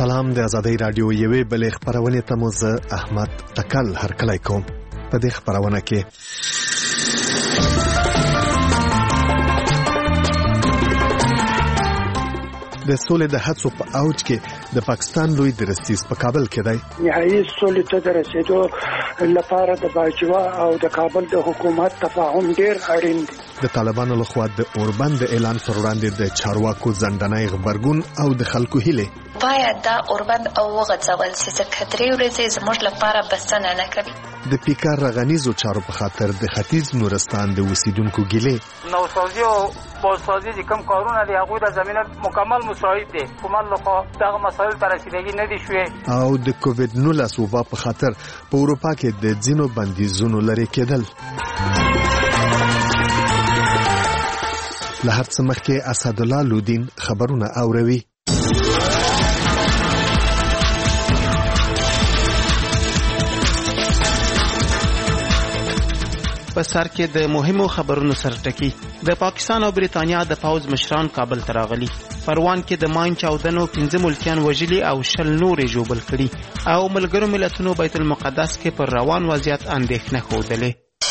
سلام د ازادۍ رادیو یوې بلې خبرونه ته مو زه احمد تکل هرکلی کوم. په دې خبرونه کې د سولې د هڅو په اوج کې د پاکستان لوی درستیز په کابل کې دی. نهایي سولې ته د رسیدو لپاره د باجوه او د کابل د حکومت تفاهم ډیر اړین دی. د طالبانو لخوا د اوربند اعلان پر وړاندې د چارواکو ځنډنۍ غبرګون او د خلکو هیله باید دا اوربند او وغځول چې ځکه 3 ورځې زموږ لپاره بسنه نه کوي. د پیکار رغنیزو چارو په خاطر د ختیځ نورستان د اوسیدونکو ګیلې نوسازي او بازسازي د کوم کارونه دی هغه د زمينه مکمل مساعد دي کومل لخوا دغه مسایل تر رسیدګي نه دي شوې. او د کووډ 19 وبا په خاطر په اروپا کې د ځینو بندیزونو لري کېدل. له هر څه مخکې اسدالله لودین خبرونه اوروي. په سر کې د مهمو خبرونو سرټکی. د پاکستان او بریتانیا د پوز مشران کابل ته راغلي. پروان کې د ماین چاودنو 15 ملکیان وژلي او 10 نورې ژوبل کړي او ملګرو ملتونو بیت المقدس کې پر روان وضعیت اندېښنه ښودلې.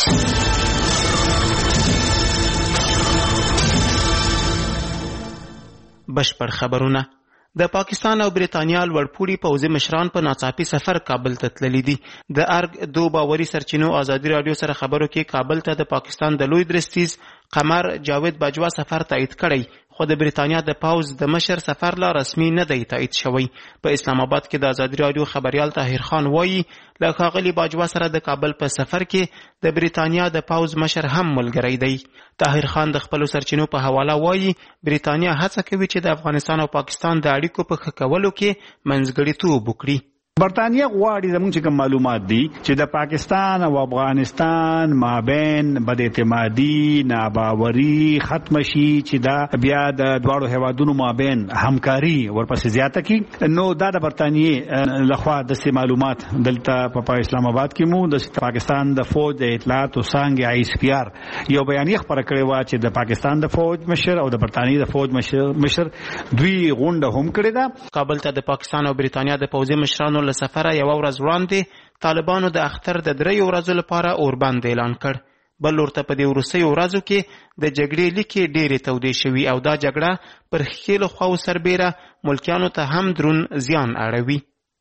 بشپړ خبرونه. د پاکستان او بریتانیا لوړپوړي پوځي مشران په ناڅاپي سفر کابل ته تللي دي. د ارګ دو باوري سرچینو ازادي رادیو سره خبرو کې کابل ته د پاکستان د لوی درستیز قمر جاوید باجوا سفر تایید کړی، خو د بریتانیا د پوز د مشر سفر لا رسمي نه دی تایید شوی. په اسلام آباد کې د ازادي رادیو خبريال طاهر خان وایي له ښاغلي باجوا سره د کابل په سفر کې د بریتانیا د پوز مشر هم ملګری دی. طاهر خان د خپل سرچینو په حواله وایي بریتانیا هڅه کوي چې د افغانستان او پاکستان د اړیکو په ښه کولو کې منځګړیتوب وکړي. برطانیه غواړي زموږ چې کوم معلومات دي چې د پاکستان او افغانستان مابین بد اعتمادي ناباوري ختم شي، چې دا بیا د دواړو هیوادونو مابین همکاري ورپسې زیاته کی. نو دا د برطانیه لخوا د معلومات دلته په اسلام آباد کې مو د پاکستان د فوج د اطلاعات او څنګه ISPR یو بیانیه خبره کړې و چې د پاکستان د فوج مشر او د برطانیې د فوج مشر دوی غونډه هم کړې ده. کابل ته د پاکستان او بریتانیا د پوځي مشرانو له سفره یو ورځ وړاندې طالبانو د اختر د 3 ورځو لپاره اوربند اعلان کړ. بل ورته په دې وروستیو ورځو کې د جګړې لیکې ډېرې تودې شوي او دا جګړه پر ښکېلو خواو سربیره ملکیانو ته هم درون زیان اړوي.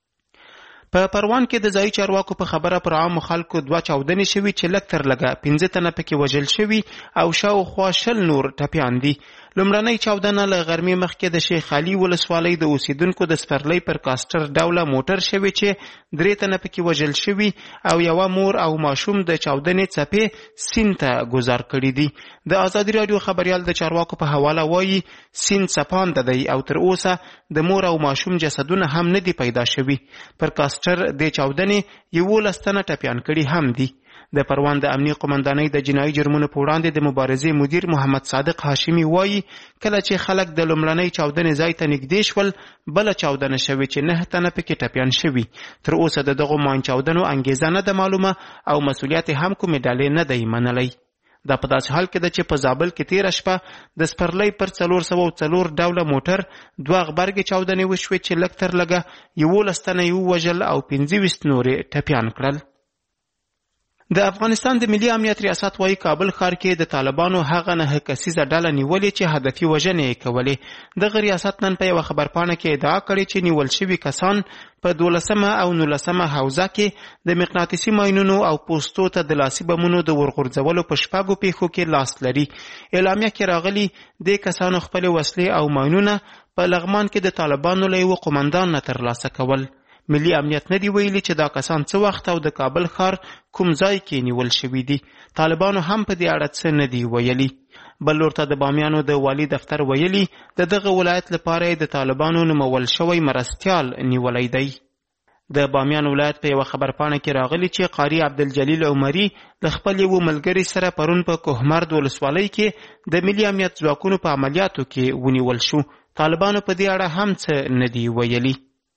په پروان کې د ځایي چارواکو په خبره پر عامو خلکو 2 چاودنې شوي چې لږ تر لږه 15 تنه پکې وژل شوي او شاوخوا 10 نور ټپیان دي. لومړنۍ چاودنه له غرمې مخکې د شیخ علي ولسوالۍ د اوسیدونکو د سپرلۍ پر کاسټر ډوله موټر شوي چې 3 تنه پکې وژل شوي او یوه مور او ماشوم د چاودنې څپې سیند ته ګذار کړي دي. د ازادي رادیو خبريال د چارواکو په حواله وایي سیند څپانده دی او تر اوسه د مور او ماشوم جسدونه هم نه دي پیدا شوي. پر کاسټر د چاودنې 11 تنه ټپیان کړي هم دي. د پروان د امنیه قومندانۍ د جنایي جرمونو په وړاندې د مبارزې مدیر محمد صادق هاشمي وایي کله چې خلک د لومړنۍ چاودنې ځای ته نږدې شول بله چاودنه شوې چې 9 تنه پکې ټپیان شوي. تر اوسه د دغو ماین چاودنو انګیزه نه ده معلومه او مسؤلیت هم کومې ډلې نه دی منلی. دا په داسې حال کې ده چې په زابل کې تیره شپه د سپرلۍ پر 404 ډوله موټر 2 غبرګې چاودنې وشوې چې لږ تر لږه 11 تنه یې ووژل او 25 نورې ټپیان کړل. د افغانستان د ملي امنیت ریاست وايي کابل ښار کې د طالبانو هغه 9 کسیزه ډله نیولې چې هدفي وژنې یې کولې. دغه ریاست نن په یوه خبرپاڼه کې ادعا کړې چې نیول شوي کسان په 12 او 19 حوزه کې د مقناطیسي ماینونو او پوستو ته د لاسي بمونو د ورغورځولو په 6 پیښو کې لاس لري. اعلامیه کې راغلي د کسانو خپل وسلې او ماینونه په لغمان کې د طالبانو له یو قومندان نه ترلاسه کول. ملي امنیت نه دی ویلي چې دا کسان څه وخت او د کابل ښار کوم ځای کې نیول شوي دي. طالبانو هم په دې اړه څه نه دی ویلي. بل ورته د بامیانو د والي دفتر ویلي دغه ولایت لپاره د طالبانو نومول شوی مرستیال نیولی دی. د بامیان ولایت په یو خبرپاڼه کې راغلی چې قاری عبدالجلیل عمری د خپل یو ملګری سره پرون په کوهمرد ولسوالۍ کې د ملي امنیت ځواکونو په عملیاتو کې ونیول شو. طالبانو په دې اړه هم څه نه دی ویلي.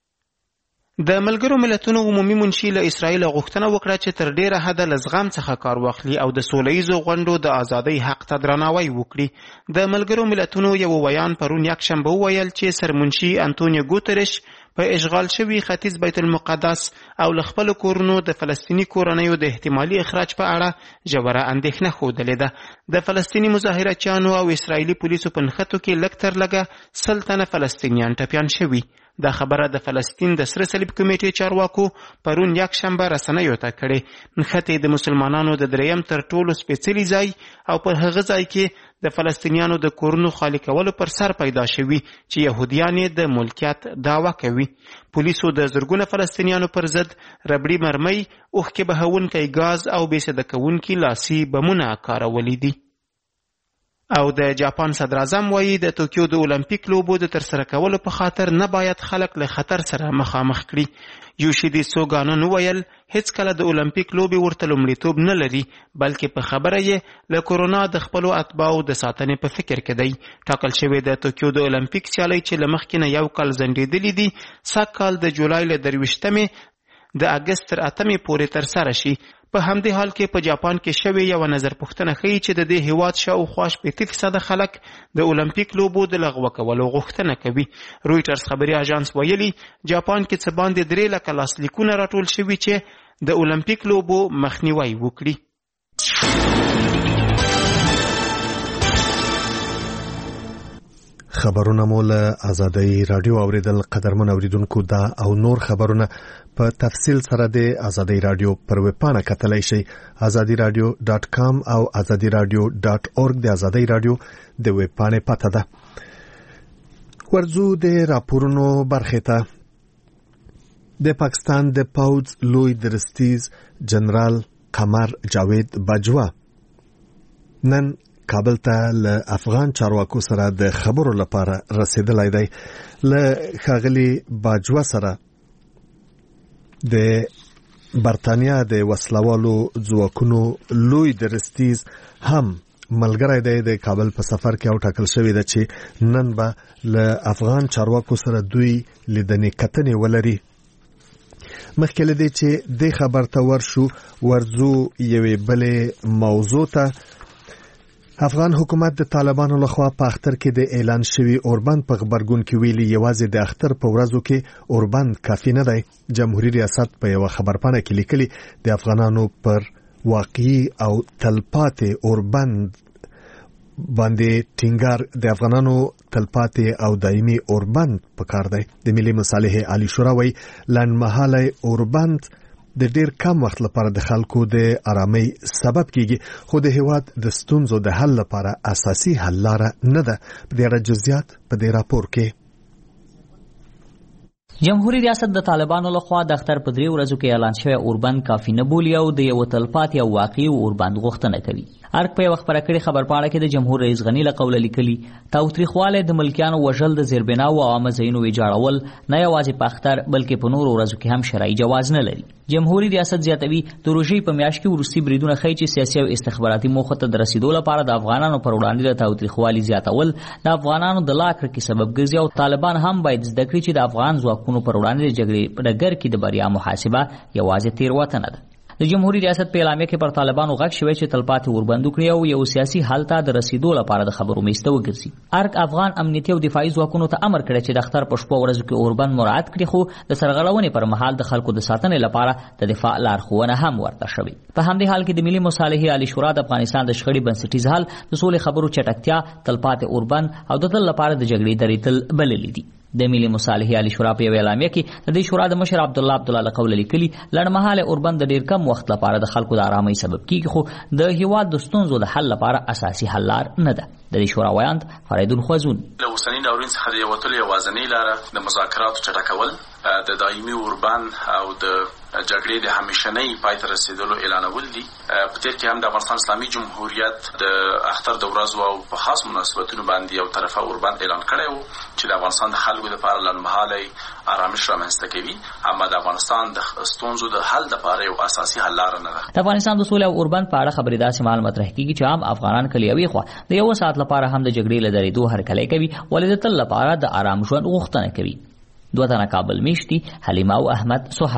د ملګرو ملتونو عمومي منشي له اسرائیل غوښتنه وکړه چې تر ډیره حده له زغم څخه کار واخلي او د سولهییزو غونډو د ازادۍ حق ته درناوی وکړي. د ملګرو ملتونو یو ویان پرون یکشنبه وویل چې سرمنشي انټونیو ګوتریش په اشغال شوي ختیځ بیت المقدس او له خپلو کورونو د فلسطیني کورنیو د احتمالي اخراج په اړه ژوره اندېښنه ښودلې ده. د فلسطیني مظاهرچیانو او اسرائیلي پولیسو په نښتو کې لږ تر لږه 100 تنه فلسطینیان ټپیان شوي. دا خبره د فلسطین د سره صلیب کمیټې چارواکو پرون یکشنبه رسنیو ته کړې. نښتې د مسلمانانو د دریم تر ټولو سپېڅلي ځای او پر هغه ځای کې د فلسطینیانو د کورونو خالي کولو پر سر پیدا شوي چې یهودیان یې د ملکیت دعوه کوي. پولیسو د زرګونه فلسطینیانو پر ضد ربړي مرمۍ، اوښکې بهونکی ګاز او بېسده کوونکي لاسي بمونه کارولي دي. او د جاپان صدراعظم وایي د توکیو د اولمپیک لوبو د ترسره کولو په خاطر نه باید خلک له خطر سره مخامخ کړي. یوشیدي سوګانو وویل هیڅ کله د اولمپیک لوبې ورته لومړیتوب نه لري، بلکې په خبره یې له کورونا د خپلو اتباعو د ساتنې په فکر کې دی. ټاکل شوی د توکیو د اولمپیک سیالۍ چې له مخکې نه یو کال ځنډېدلې دي سږ کال د جولای له 23 د اګست تر 8 پورې ترسره شي. په همدې حال کې په جاپان کې شوې یوه نظر پوښتنه ښیي چې د دې هیواد شاوخوا 80% خلک د اولمپیک لوبو د لغوه کولو غوښتنه کوي. رویټرز خبري اژانس ویلي جاپان کې څه باندې 3 لکه لاسلیکونه راټول شوي چې د اولمپیک لوبو مخنیوی وکړي. خبرونه مو له آزادۍ رادیو اوریدل. قدرمن اوریدونکو دا او نور خبرونه په تفصیل سره د آزادۍ رادیو پر ویب پاڼه کتلای شئ azadiradio.com او azadiradio.org د آزادۍ رادیو د ویب پاڼې پته ده. ورځو د راپورونو برخه ته. د پاکستان د پوځ لوی درستیز جنرال قمر جاوید باجوا نن کابل ته له افغان چارواکو سره د خبرو لپاره رسیدلی دی. له ښاغلي باجوا سره د برتانیا د وسلوالو ځواکونو لوی درستیز هم ملګری دی د کابل په سفر کې او ټاکل شوی ده چې نن به له افغان چارواکو سره دوی لیدنې کتنې ولري. مخکې له دې چې د خبر ته ورشو ورځو یوې بلې موضوع ته. افغان حکومت د طالبانو لخوا په اختر کې د اعلان شوی اوربند په خبرګون کې ویلي یوازې د اختر په ورځو کې اوربند کافي نه دی. جمهوریت ریاست په یو خبرپاڼه کې لیکلي د افغانانو پر واقعي او تلپاتې اوربند باندې ټینګار د افغانانو تلپاتې او دایمي اوربند پکار دی. د ملي مصالحې عالی شورا وایي لنډمهاله اوربند د ډیر کم وخت لپاره د خلکو د آرامۍ سبب کیږي، خو د هیواد د ستونزو د حل لپاره اساسي حل لاره نه ده. په دې اړه جزئیات په دې راپور کې. جمهوریت ریاست د طالبانو لخوا د اختر په 3 ورځو کې اعلان شوی اوربند کافي نه بولي او د یو تلپاتې او واقعي اوربند غوښتنه کوي. ارګ په یو خبره کړي خبرپاڼه کې د جمهور رئیس غنی له قوله لیکلي تاوتریخواله د ملکیانو وژل د زیربنا او عامه ځایونو ویجاړول نه یوازې په اختر بلکې په نورو ورځو کې هم شرعي جواز نه لري. جمهوریت ریاست زیاتوي د روژې په میاشت کې وروستي بریدونه ښیي چې سیاسي او استخباراتي موخو ته د رسیدو لپاره د افغانانو پر وړاندې د تاوتریخوالي زیاتول د افغانانو د لا کرکې سبب ګرځي او طالبان هم باید زده کړي چې د افغان ځواکونو پر وړاندې د جګړې په ډګر کې د بریا محاسبه یوازې تېروتنه ده. د جمهوریت ریاست په اعلامیه کې پر طالبانو غږ شوی چې تلپاتې اوربند وکړي او یو سیاسي حل ته د رسیدو لپاره د خبرو میسته وګرځي. ارګ افغان امنیتي او دفاعي ځواکونو ته امر کړی چې د اختر په شپو ورځو کې اوربند مراعات کړي، خو د سرغړونې پر مهال د خلکو د ساتنې لپاره د دفاع لارښوونه هم ورته شوې. په همدې حال کې د ملي مصالحې عالی شورا د افغانستان د شخړې بنسټیز حل د سولې خبرو چټکتیا، تلپاتې اوربند او د تل لپاره د جګړې درېدل بللي دي. د ملي مصالحې عالی شورا په یو اعلامیه کې د دې شورا د مشر عبدالله له قوله لیکلي لنډمهاله اوربند د ډیر کم وخت لپاره د خلکو د آرامۍ سبب کیږي، خو د هیواد د ستونزو د حل لپاره اساسي حل لار نه ده. د دې شورا ویاند فریدون خوازون له اوسنۍ ناورین څخه د یوتلو یوازینۍ لاره د مذاکراتو چټکول، د دایمي اوربند او د جګړې د همیشنۍ پای ته رسیدلو اعلانول دي. په تیر کې هم د افغانستان اسلامي جمهوریت د اختر د ورځو او په خاص مناسبتونو باندې یو طرفه اوربند اعلان کړی و چې د افغانستان د خلکو لپاره لنډمهاله آرامش رامنځته کوي، اما د افغانستان د ستونزو د حل لپاره یو اساسي حل لاره نه ده. د افغانستان د سولې او اوربند په اړه خبرې داسې معلومات مطرح کیږي چې عام افغانان کله یوې خوا د یو ساعت لپاره هم د جګړې له درېدو هرکلی کوي، ولې د تل لپاره د آرام ژوند غوښتنه کوي. 2 تنه کابل میشتي حلیمه او احمد صهیب.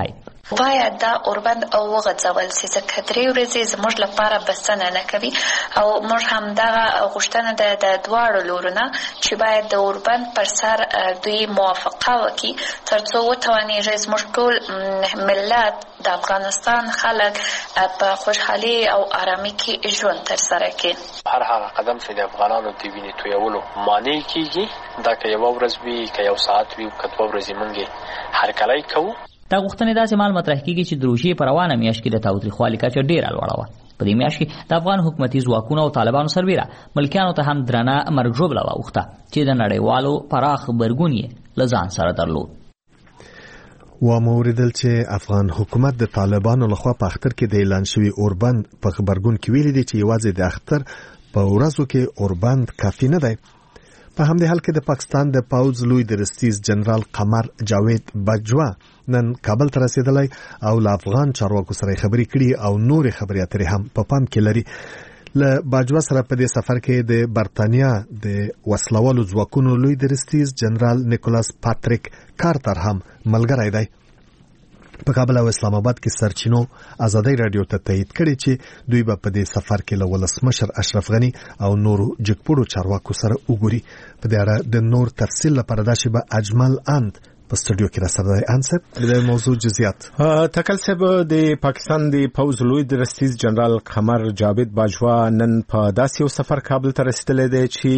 باید دا اوربند او وغځول شي ځکه 3 ورځې زموږ لپاره بسنه نه کوي او موږ هم دغه غوښتنه د دواړو لورونه چې باید د اوربند پر سر دوی موافقه وکړي ترڅو وتوانیږي زموږ ټول ملت د افغانستان خلک په خوشحالي او آرامۍ کې ژوند ترسره کړي. هر هغه قدم چې د افغانانو د وینې تویولو مانع کیږي دا که یوه ورځ وي که یو ساعت وي که 2 ورځې موږ هرکلی کوو. دا غوښتنې داسې مال مطرح کیږي چې د روژې په روانه میاشت کې د تاوتریخوالي کچه ډېره لوړه وه. په دې میاشت کې د افغان حکومتي ځواکونو او طالبانو سربیره ملکیانو ته هم درنه مرګ ژوبله واوښته چې د نړیوالو پراخ غبرګون یې له ځان سره درلود. وموریدل چې افغان حکومت د طالبانو لخوا په اختر کې د اعلان شوی اوربند په خبرګون کې ویلي دي چې یوازې د اختر په ورځو کې اوربند کافي نه دی. په همدې حال کې د پاکستان د پوځ لوی درستیز جنرال قمر جاوید باجوا نن کابل ته رسیدلی او له افغان چارواکو سره خبرې کړي او نورې خبرې اترې هم په پام کې لري. له باجوا سره په دې سفر کې د برتانیا د وسلوالو ځواکونو لوی درستیز جنرال نیکولاس پاتریک کارتر هم ملګری دی. په کابل او اسلام آباد کې سرچینو ازادي رادیو ته تایید کړي چې دوی به په دې سفر کې له ولسمشر اشرف غنی او نورو جګپوړو چارواکو سره وګوري. په دې اړه د نور تفصیل لپاره دا شی به اجمل اند په سټوډیو کې راسره دی. انصب د موضوع جزئیات تکل صاحب د پاکستان د پوز لوی درستیز جنرال قمر جاوید باجوا نن په داسې یو سفر کابل ته رسیدلی دی چې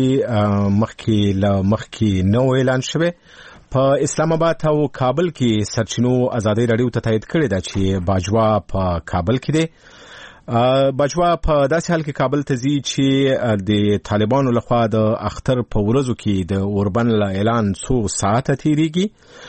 مخکې نو اعلان شوی. په اسلام آباد او کابل کې سرچینو ازادي رادیو ته تایید کړی دا چې باجوا په کابل کې دی. باجوا په داسې حال کې کابل ته ځي چې د طالبانو لخوا د اختر په ورځو کې د اوربند اعلان 100 ساعته تیریږي.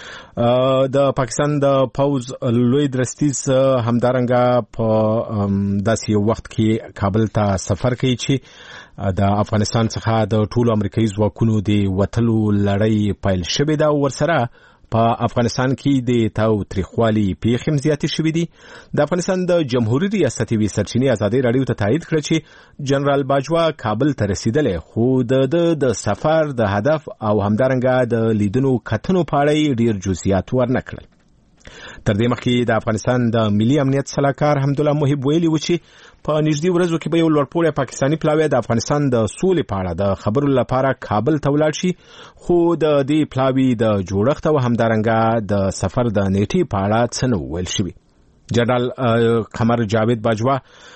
د پاکستان د پوز لوی درستیز همدارنګه په داسې یو وخت کې کابل ته سفر کوي چې د افغانستان څخه د ټولو امریکایي ځواکونو د وتلو لړۍ پیل شوې ده او ورسره په افغانستان کې د تاوتریخوالي پیښې زیاتې شوې دي. د افغانستان د جمهوریت ریاستي وی سرچینې ازادي رادیو ته تایید کړ چې جنرال باجوا کابل ته رسیدلی خو د سفر د هدف او همدارنګه د لیدنو کتنو په اړه ډیر جزئیات ورنکړل. تر دې مخکې د افغانستان د ملي امنیت سلاکار حمدالله محب ویلي و چې په نږدې ورځو کې به یو لوړپوړی پاکستاني پلاوی د افغانستان د سولې په اړه د خبرو لپاره کابل ته ولاړ شي خو د دې پلاوی د جوړښت او همدارنګه د سفر د نیټې په اړه څه نه ویل شوي. جنرال قمر جاوید باجوا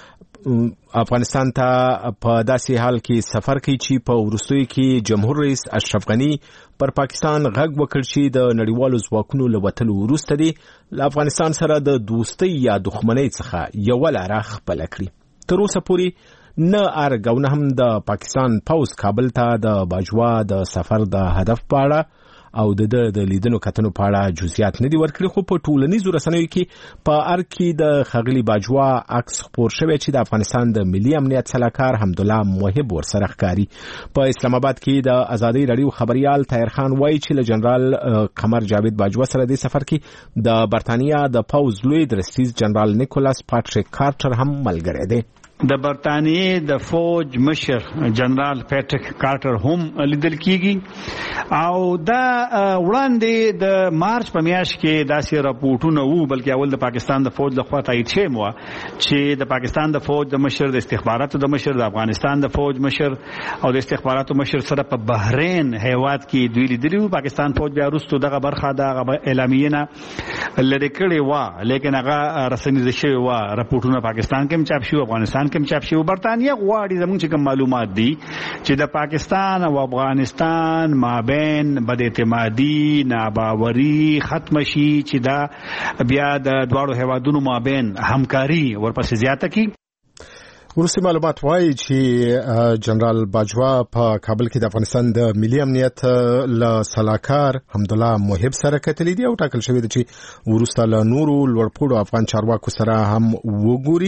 افغانستان ته په داسې حال کې سفر کوي چې په وروستیو کې جمهور رئیس اشرف غنی پر پاکستان غږ وکړ چې د نړیوالو ځواکونو له وتلو وروسته دی له افغانستان سره د دوستۍ یا دښمنۍ څخه یوه لاره خپله کړي. تر اوسه پورې نه ارګ او نه هم د پاکستان پوز کابل ته د باجوا د سفر د هدف په اړه او د لیدنو کتنو په اړه جزئیات نه دي ورکړي خو په ټولنیزو رسنیو کې په ارګ کې د ښاغلي باجوا عکس خپور شوی چې د افغانستان د ملي امنیت سلاکار حمدالله محب ورسره ښکاري. په اسلام آباد کې د ازادي رادیو خبريال طاهر خان وایي چې له جنرال قمر جاوید باجوا سره د سفر کې د برتانیا د پوز لوی درستیز جنرال نیکولاس پاتریک کارټر هم ملګری دی. د برتانیې د فوج مشر جنرال پیټریک کارټر هم لیدل کیږي او دا وړاندې د مارچ په میاشت کې داسې راپورټونه وو بلکې اول د پاکستان د فوج لخوا تایید شوی و چې د پاکستان د فوج د مشر د استخباراتو د مشر د افغانستان د فوج مشر او د استخباراتو مشر سره په بحرین هیواد کې دوی لیدلي وو. پاکستان فوج بیا وروسته دغه برخه د اعلامیې نه لرې کړې وه لیکن هغه رسنیزه شوې وه. راپورټونه پاکستان کې هم چاپ شوي افغانستان کې هم چاپ شوي. برتانیه غواړي زموږ چې کوم معلومات دي چې د پاکستان او افغانستان مابین بد اعتمادي ناباوري ختم شي چې دا بیا د دواړو هیوادونو مابین همکاري ورپسې زیاته کړي. وروستي معلومات وایي چې جنرال باجوا په کابل کې د افغانستان د ملي امنیت له سلاکار حمدالله محب سره کتلي دي او ټاکل شوی دی چې وروسته له نورو لوړپوړو افغان چارواکو سره هم وګوري.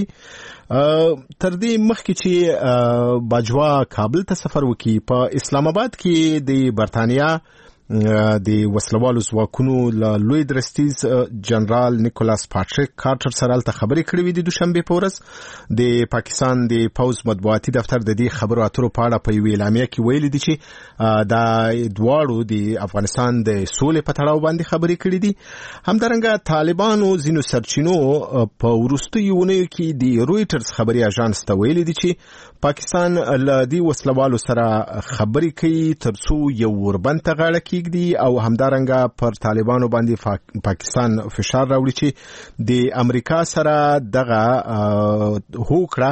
تر دې مخکې چې باجوا کابل ته سفر وکړي په اسلام آباد کې د برتانیا د وسلوالو ځواکونو لوی درستیز جنرال نیکولاس پاتریک کارټر سره ته خبرې کړې وې د دوشنبه په ورځ د پاکستان د پوز مطبوعاتي دفتر د دې خبرو اترو په اړه په یوه اعلامیه کې ویلي دي چې دا دواړو د افغانستان د سولې په تړاو باندې خبرې کړې دي. همدارنګه طالبانو ځینو سرچینو په وروستیو ونیو کې د رويټرز خبري اژانس ته ویلي دي چې پاکستان له دې وسلوالو سره خبرې کوي ترڅو یو اوربند ته غاړه کیږدي او همدارنګه پر طالبانو باندې پاکستان فشار راوړي چې د امریکا سره دغه هوکړه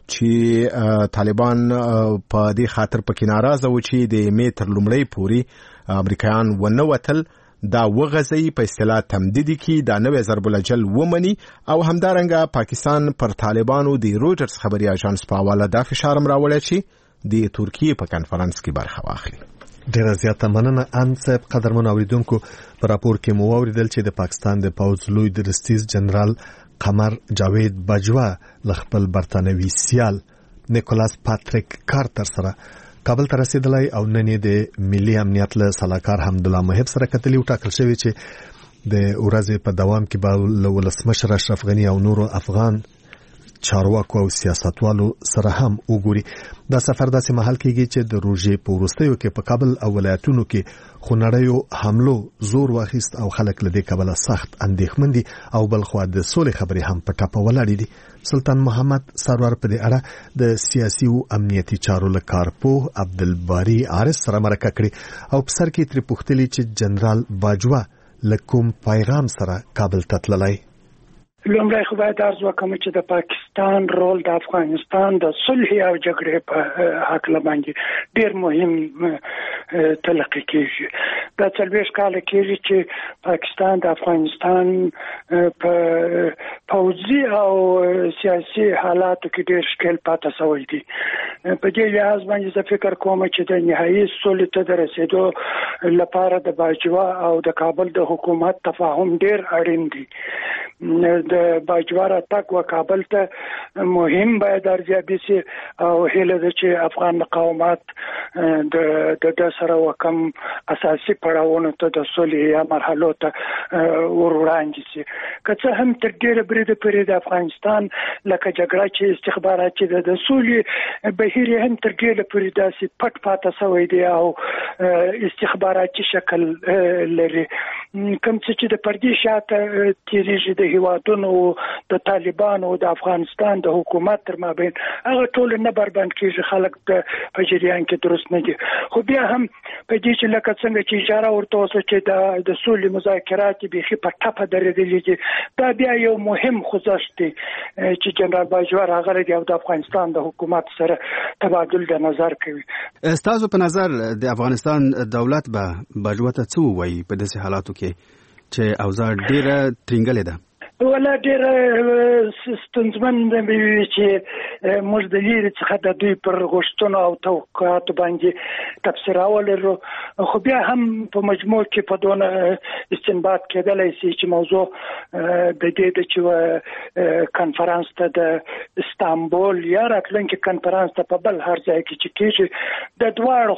چې طالبان په دې خاطر پکې ناراضه و چې د مې تر لومړۍ پورې امریکایان ونه وتل دا وغځي په اصطلاح تمدیدي کې دا نوې ضرب الجل ومني او همدارنګه پاکستان پر طالبانو د رويټرز خبري اژانس په حواله دا فشار راوړی چې د ترکیه په کانفرنس کې برخه واخلي. ډیره زیاته مننه انصب قدرمن اوریدونکو. په راپور کې مو اوریدل چې د پاکستان د پوز لوی درستیز جنرال قمر جاوید باجوا لخپل برتانوي سیال نیکولاس پاتریک کارټر سره کابل ته رسیدلی او نن د ملي امنیت له سلاکار حمدالله محب سره کتلی وټاکل شوی چې د ورځې په دوام کې به ولسمشر اشرف غنی او نورو افغان چارواکو او سیاستوالو سره هم وګوري. دا سفر داسې مهال کېږي چې د روژې په وروستیو کې په کابل او ولایتونو کې خونړیو حملو زور واخیست او خلک له دې کبله سخت اندېښمن دي او بلخوا د سولې خبرې هم په ټاپه ولاړې دي. سلطان محمد سرور په دې اړه د سیاسي او امنیتي چارو له کارپوه عبدالباری عارف سره مرکه کړې او په سر کې ترې پوښتلي چې جنرال باجوا له کوم پیغام سره کابل ته تللی. لومړی خو باید عرض وکړم چې د پاکستان رول د افغانستان د صلح او جګړې په حق باندې ډیر مهم تلقي کیږي. دا 40 کال کېږي چې پاکستان د افغانستان په پوځي او سیاسي حالاتو کې ډیر شکل پاتې شوی دی. په دې لحاظ باندې زه فکر کوم چې د نهایي صلح ته رسیدو لپاره د باجوا او د کابل د حکومت تفاهم ډیر اړین دی. د باجوا تک و کابل ته مهم باید ارزیابي شي او هله د چې افغان مقاومت د سره وکم اساسي پړاوونو ته د صلح یا مرحلو ته وړاندې شي. که څه هم تر ډیره بریده پرې د افغانستان لکه جګړه چې استخبارات چې د صلح بهیر هم تر ډیره پرې داسې پټ پاتې شوی دی او استخباراتي شکل لري. کوم چې د پردي شاته تیریږي د هیوادونو د طالبانو د افغانستان د حکومت تر مابین هغه ټول نه بربند کیږي. خلک په جریان کې درست نه دي. خو بیا هم په دې چې لکه څنګه چې اشاره ورته وسو چې د سولې مذاکرات بيخي په ټاپه درېدلې دي. دا بیا یو مهم خوځښت دی چې جنرال باجوا راغلی دی او د افغانستان د حکومت سره تبادل د نظر کوي. استاسو په نظر د افغانستان دولت به باجوا ته څه وایي په داسې حالاتو کې چې اوضاع ډیره ترنګلې ده؟ ولا ډېر ستونزمن دی چې موږ د لري څخه د دوی پر غوښتنو او توقعاتو باندې تفسیر ولرو. خو بیا هم په مجموع کې په دونه استنباط کېدلی شي چې موضوع د دې چې کانفرنس ته د استانبول یا راتلونکي کانفرنس ته په بل هر ځای کې چې کېږي د دواړو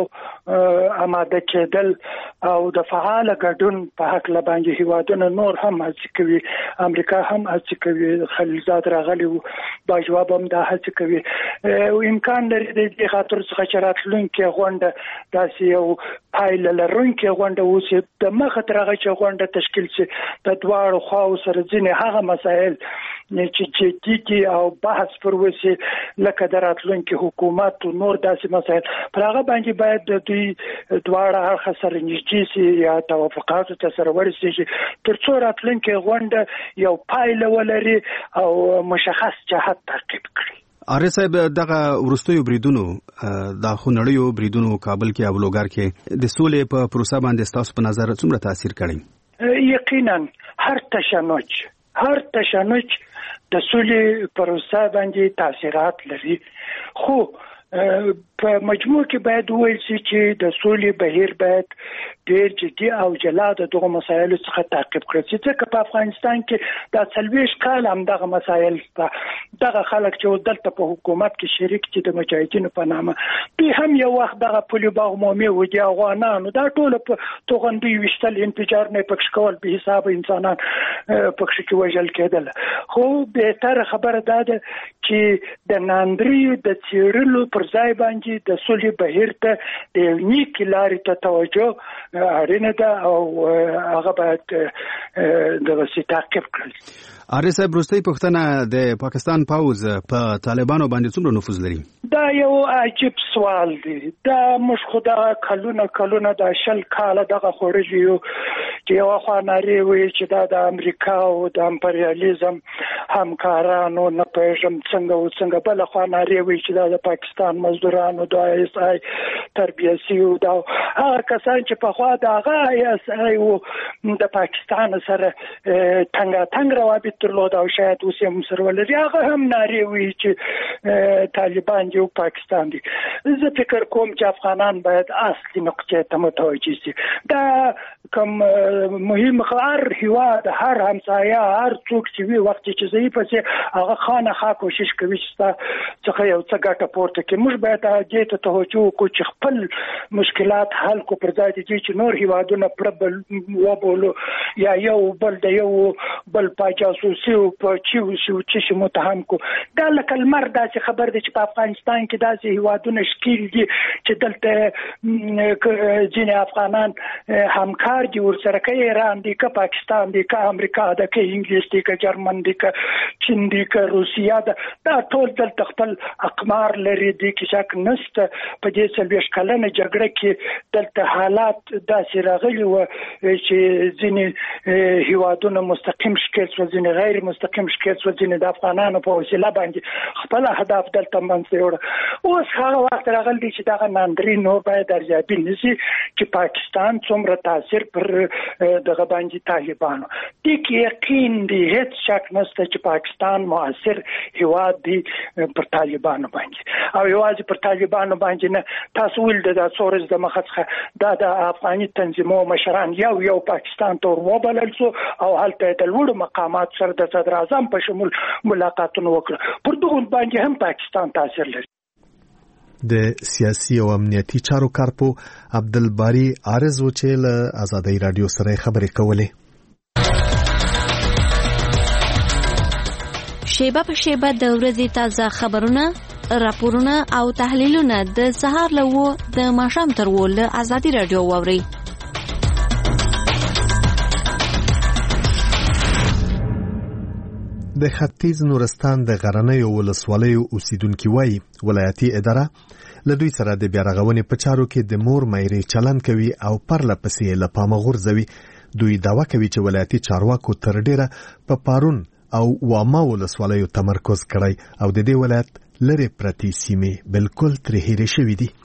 خواو آماده کېدل او د فعال ګډون په حق باندې هیوادونه نور هم هڅه کوي. امریکا هم هڅه کوي. خلیلزاد راغلی و باجوا هم دا هڅه کوي. امکان لري د دې خاطر څخه چې راتلونکي غونډه داسې یو پایله لرونکي غونډه وشي د مخه تر هغه چې غونډه تشکیل شي د دواړو خواو سره ځینې هغه مسایل چې جدي او بحث پر وشي لکه د راتلونکي حکومت او نور داسې مسایل پر هغه باندې باید د دوی دواړه اړخ سره نږدې شي یا توافقاتو ته سره ورسیږي تر څو راتلونکي غونډه یو پایله ولري او مشخص جهت تعقیب کړي. اره صاحب دغه ورستیو بریدونو د خونړیو بریدونو کابل کې او لوګر کې د سولې په پروسه باندې تاسو په نظر څومره تاثیر کړی؟ یقینا هر تشنج د سولې پروسه باندې تاثیرات لري. خو په مجموع کې باید وویل شي چې د سولې بهیر باید ډېر جدي او جلا د دغه مسایلو څخه تعقیب کړي چې ځکه په افغانستان کې دا 40 کال هم دغه مسایل دغه خلک چې دلته په حکومت کې شریک دي د مجاهدینو په نامه دوی هم یو وخت دغه پولي باغ عمومي و دي افغانانو دا ټول په توغندي وشتل انفجار نه پکښ کول به حساب انسانان پکښ کې وژل کېدل خو به تر خبره ده چې د ناندریو د چیرلو پر ځای باندې د سولې بهیر ته د نیک لارې ته توجه اړینه ده او هغه باید د وسیله تعقیب کړي. آر صاحب وروستۍ پوښتنه د پاکستان پوز په طالبانو باندې څومره نفوذ لري؟ دا یو عجیب سوال دی. دا موږ خدا کلونه د 10 کاله دغه خورجی یو چې یو خوا ناری وي چې دا د امریکا او د امپریالیزم همکارانو نه پېژم څنګه بل خوا ناری وي چې دا د پاکستان مزدورانو د اس آی تربیسي او دا هغه کسان چې په خوا د هغه اس آی او د پاکستان سره څنګه روابط درلود او شاید اوس هم سره ولري هغه هم ناری وي چې طالبان یو پاکستان دي. زه فکر کوم چې افغانان باید اصلي نقطې ته متوجه شي. دا کوم مهم هر هیواد هر همسایه هر څوک چې وي وخت چې ضعیف شي هغه خانه کوشش کوي چې څنګه یو څه ګټه پورته کړي. موږ باید دې ته توجه وکړو چې خپل مشکلات حل کو پر ځای دي چې نور هیوادونه پربل وبولو یا یو بل د یو بل پاجاسوسي او په چیو چې متهم کو. دا لکه المر داسې خبر دي چې په افغانستان کې داسې هیوادونه شکیل دي چې دلته ځینې افغانان همکار دي ورسره کې ایران دي که پاکستان دي که امریکا ده که انګلیس دي که جرمن دي که چین دي که روسیا ده دا ټول دلته خپل اقمار لري دي کې شک نشته. په دې 40 کلنه جګړه کې دلته حالات داسې راغلي و چې ځینې هیوادونه مستقیم شکل شو ځینې غیر مستقیم شکل شو ځینې د افغانانو په وسیله باندې خپل اهداف دلته منځ وړ. اوس هغه وخت راغلی دی چې دغه ناندري نو باید ارزیابي نشي چې پاکستان څومره تاثیر پر دغه باندې طالبانو دي کې یقین دی هیڅ شک نشته چې پاکستان مؤثر هیواد دی پر طالبانو باندې او یوازې پر طالبانو باندې نه تاسو ول د څورز د مخڅخه د افغاني تنظیمونو مشران یو پاکستان ته وبلل شو او هلته د لوړ مقامات سره د صدر اعظم په شمول ملاقاتونه وکړه. پر دغه باندې هم پاکستان تاثیر لري. د سیاسي او امنیتي چارو کارپو عبدالباری عارض و چې له آزادۍ رادیو سره خبرې کولې. شیبه په شیبه د ورځې تازه خبرونه، راپورونه او تحلیلونه د سهار له د ماښام تر له آزادۍ رادیو واورئ. د ختیځ نورستان د غرنیو ولسوالیو اوسیدونکو وایي ولایتي اداره له دوی سره د بیا رغونې په چارو کې د مور مېرې چلن کوي او پرله پسې له پامه غورځوي. دوی دعوا کوي چې ولایتي چارواکو تر ډیره په پارون او واما ولسوالیو تمرکز کړی او د دې ولایت لري پرتی سیمې بالکل ترې هېرې شوې دي.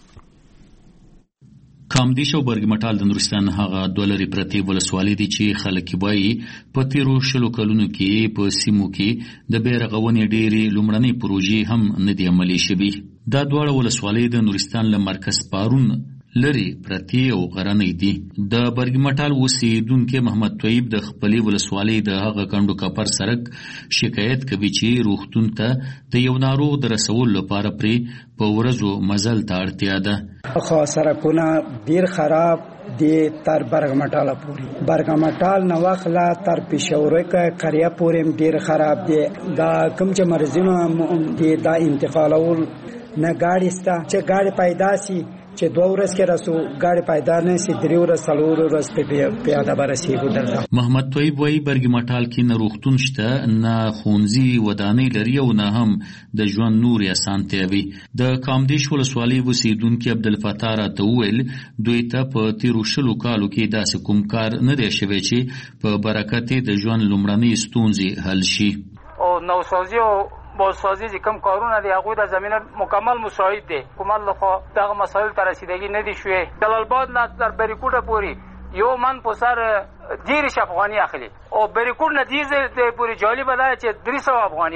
کامدیش او برګمټال د نورستان هغه دولري پرتی ولسوالۍ دي چې خلک وایي په تیرو 20 کلونو کې په سیمو کې د بیرغونې ډېری لومړنۍ پروژې هم نه دي عملي شوې. دا دواړه ولسوالۍ د نورستان له مرکز پارون لري پرتی او غرنۍ دي. د برګمټال اوسیدونکو محمد طیب د خپلې ولسوالۍ د هغه کندو کپر سرک شکایت کوي چې روغتون ته د یو ناروغ د رسول لپاره پرې په ورځو مزل ته اړتیا ده. خو سرکونه ډیر خراب دي تر برګمټال پورې. برګمټال نو واخلا تر پېښور کې قريه پورې ډیر خراب دي. دا کوم چې مرزونه دي دا انتقالول نه گاڑی ستا چې گاڑی پیدا سي چې 2 ورځې کې راسو گاڑی پیدا نه سي 3 ورځې 4 ورځې په پیاده برسېږو درځه. محمد طیب وایي برګمټال کې نه روغتون شته نه ښوونځي ودانۍ لري او نه هم د ژوند نور اسانتیا وي. د کامدیش ولسوالۍ اوسیدونکي عبدالفتاح راته وویل دوی ته په تیرو 20 کالو کې داسې کوم کار نه دی شوی چې په برکت د ژوند لومړنۍ ستونزې حل شي. او نوسازي او بازسازی چې کوم کارونه دي هغه د زمينه مکمل مساعد دي. حکومت له خوا دغه مسایل ته رسیدګي نه دي شوې. جلال آباد نه تر بریکوټه پوری یو من په سر ډیر افغاني اخلي او بریکوټ نه دي پوری جالب ده چې 300 افغاني اخلي.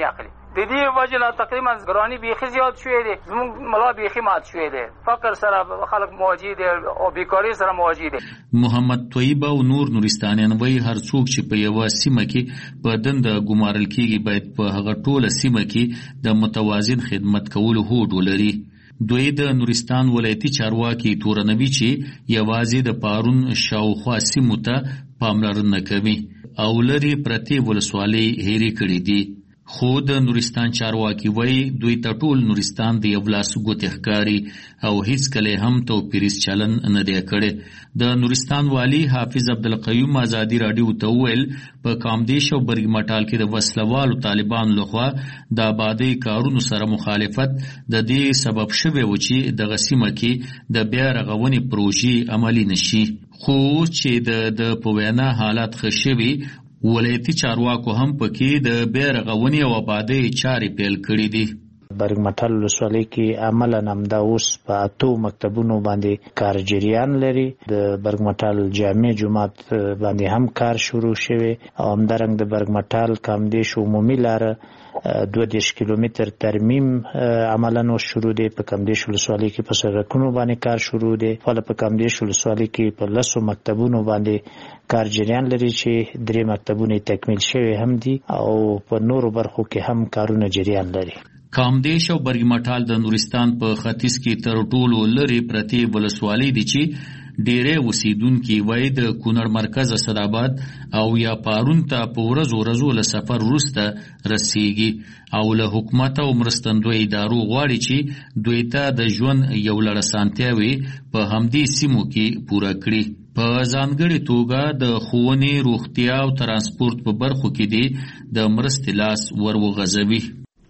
د دې وجه نه تقریبا ګرانی بیخي زیات شوې دي، زموږ ملا بیخي مات شوې دي، فقر سره خلک مواجه دي او بیکاری سره مواجه دي. محمد طیب او نور نورستانیان وایي هر څوک چې په یوه سیمه کې په دنده ګمارل کیږي باید په هغه ټوله سیمه کې د متوازن خدمت کولو هوډ ولري. دوی د نورستان ولایتي چارواکي تورنوي چې یوازې د پارون شاوخوا سیمو ته پاملرنه کوي او لري پرتې ولسوالۍ هېرې کړې دي. خو د نورستان چارواکي وایي دوی ته ټول نورستان د یو لاس ګوتې ښکاري او هیڅکله هم توپیریز چلن نه دی کړی. د نورستان والي حافظ عبدالقیوم ازادي راډیو ته وویل په کامدیش او برګ مټال کې د وسلوالو طالبانو لخوا د آبادۍ کارونو سره مخالفت د دې سبب شوی و چې دغه سیمه کې د بیا رغونې پروژې عملي نشي. خو چې د په وینا حالات ښه شوي، ولایتي چارواکو هم پکې د بیا رغونې او آبادۍ چارې پیل کړې دي. برګ مټال ولسوالۍ کې عملاً همدا اوس په 8 مکتبونو باندې کار جریان لري. د برګ مټال جامع جومات باندې هم کار شروع شوی او همدارنګه د برګ مټال کامدیش عمومي لاره 22 کیلومتر ترمیم عملاً اوس شروع دی. په کامدیش ولسوالۍ کې په سړکونو باندې کار شروع دی. فعلا په کامدیش ولسوالۍ کې په 10 مکتبونو باندې کار جریان لري چې 3 مکتبونه تکمیل شوي هم دي او په نورو برخو کې هم کارونه جریان لري. کامدیش او برګ مټال د نورستان په ختیځ کې تر ټولو لرې پرتې ولسوالۍ دي چې ډېری اوسیدونکي وایي د کونړ مرکز اسداباد او یا پارون ته په ورځو له سفر وروسته رسیږي او له حکومت او مرستندویه ادارو غواړي چې دوی ته د ژوند یو لړ اسانتیاوې په همدې سیمو کې پوره کړي. په ځانګړې توګه د ښوونې، روغتیا او ترانسپورت په برخو کې دي د مرستې لاس ور وغځوي.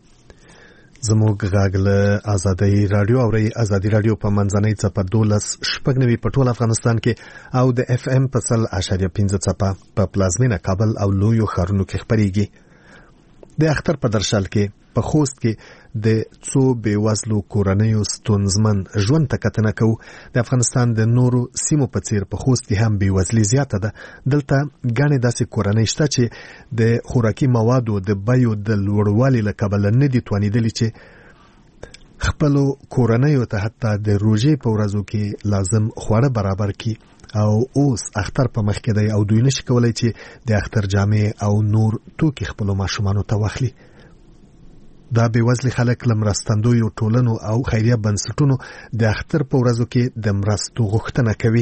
زموږ غږ له ازادي رادیو او ازادي رادیو په منځنۍ څپه 12.9 په ټول افغانستان کې او د اف ام په 100.5 څپه په پلازمینه کابل او لویو ښارونو کې خپرېږي. د اختر په درشل کې په خوست کې د څو بېوزلو کورنیو ستونزمن ژوند ته کتنه کوو. د افغانستان د نورو سیمو په څیر په خوست کې هم بېوزلي زیاته ده. دلته ګڼې داسې کورنۍ شته چې د خوراکي موادو د بیو د لوړوالي له کبله نه دي توانېدلي چې خپلو کورنیو ته حتی د روژې په ورځو کې لازم خواړه برابر کړي او اوس اختر په مخ کې دی او دوی نشي کولی چې د اختر جامې او نور توکي خپلو ماشومانو ته واخلي. دا بېوزلي خلک له مرستندویو ټولنو او خیریه بنسټونو د اختر په ورځو کې د مرستو غوښتنه کوي.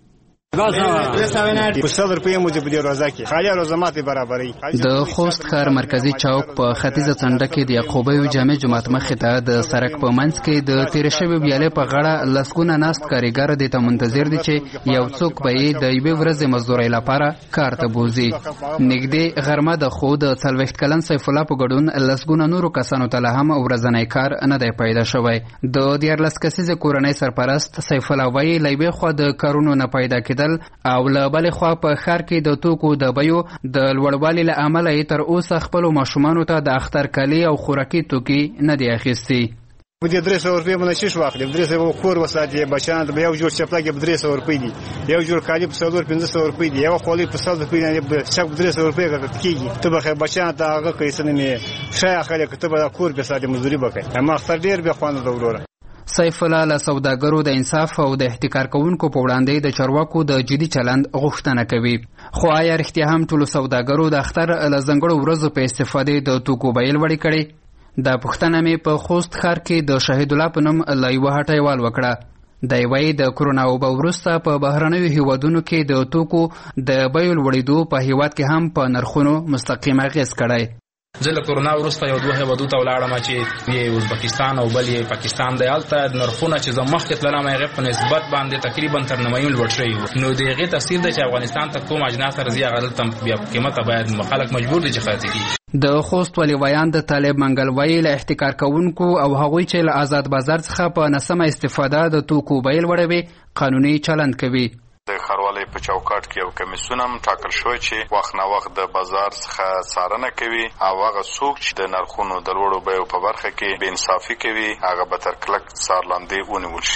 د خوست ښار مرکزی چوک په ختیځه څنډه کې د یعقوبیو جامع جومات مخې ته د سړک په منځ کې د تېرې شوې ویالې په غاړه لسګونه ناست کارګر دې ته منتظر دي چې یو څوک به یې د یوې ورځې مزدورۍ لپاره کار ته بوځي. نږدې غرمه د خو د 40 کلن سیف الله په ګډون لسګونه نورو کسانو ته لا هم ورځنی کار نه دی پیدا شوی. د 14 کسیزې کورنۍ سرپرست سیف الله وایي له یوې خوا د کارونو نه پیدا کېدل او له بلې خوا په ښار کې د توکو د بیو د لوړوالي له امله یې تر اوسه خپلو ماشومانو ته د اختر کالي او خوراکي توکي نه دي اخیستي. په دې 300 روپۍ باندې شیش واخلې 300 کور وساتې بچان د یو جوړ چپلاګي 300 روپۍ دي، یو جوړ کالي په 500 روپۍ دي، یو خولي په 100 روپۍ نه شک 300 روپۍ کېږي. ته به بچان ته هغه کوي سنمه شای خلک ته به کور به ساتي مزدوري وکړي. اما اختر ډیر به خوانه دوروره. سیف الله له سوداګرو د انصاف او د احتکار کوونکو په وړاندې د چارواکو د جدي چلند غوښتنه کوي. خو آیا رښتیا هم ټولو سوداګرو د اختر له ځانګړو ورځو په استفادې د توکو بیې لوړې کړې؟ دا پوښتنه مې په خوست ښار کې د شهید الله په نوم له یوه هټیوال وکړه. دی وایي د کرونا وبا وروسته په بهرنیو هیوادونو کې د توکو د بیو لوړېدو په هیواد کې هم په نرخونو مستقیم اغېز کړی. زه له کرونا وروسته یو 2 هیوادو ته ولاړم چې یې ازبکستان او بل یې پاکستان دی. هلته نرخونه چې زه مخکې تللم هغې په نسبت باندې تقریبا تر 90 لوړ شوي وو. نو د هغې تاثیر دی چې افغانستان ته کوم اجناس ته راځي هغه دلته بیا قیمته باید خلک مجبور دي چې خرڅ کړي. د خوست ولي ویان د طالب منګل وایي له احتکار کوونکو او هغوی چې له آزاد بازار څخه په ناسمه استفاده د توکو بیې لوړوي قانوني چلند کوي. د ښاروالۍ په چوکاټ کې یو کمیسیون هم ټاکل شوی چې وخت نه وخت د بازار څخه څارنه کوي او هغه څوک چې د نرخونو د لوړو بیو په برخه کې بې انصافي کوي هغه به تر کلک څار لاندې ونیول شي.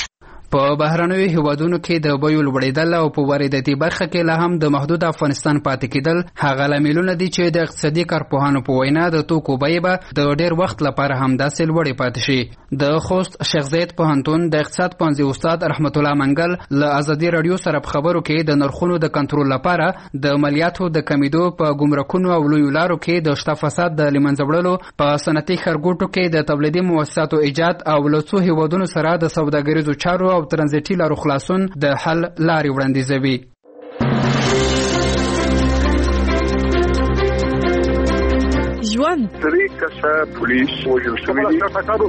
په بهرنیو هیوادونو کې د بیو لوړېدل او په وارداتي برخه کې لا هم د محدود افغانستان پاتې کېدل هغه لاملونه دي چې د اقتصادي کارپوهانو په وینا د توکو بیې به د ډېر وخت لپاره همداسې لوړې پاتې شي. د خوست شیخ زاید پوهنتون د اقتصاد پوهنځي استاد رحمت الله منګل له ازادي راډیو سره په خبرو کې د نرخونو د کنټرول لپاره د مالیاتو د کمیدو په ګمرکونو او لویو لارو کې د شته فساد د له منځه وړلو، په صنعتي ښارګوټو کې د تولیدي موسساتو ایجاد او له څو هیوادونو سره د سوداګریزو چارو او ترانزیتي لارو خلاصون د حل لارې وړاندیزوي. ژوند پولیس وژل شوی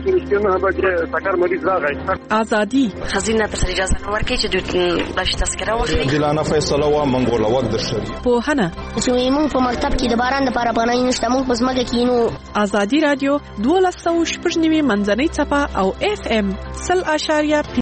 ازادي خزینه ته اجازه نه ورکړي چې دوی بلش تذکره واخلي. جلانه فیصله وا منګوله وخت د شری پوهنه چې موږ په مکتب کې د باران د لپاره پناه نشته، موږ په ځمکه کې نو. ازادي رادیو 12 منځنۍ چپه او FM 0.5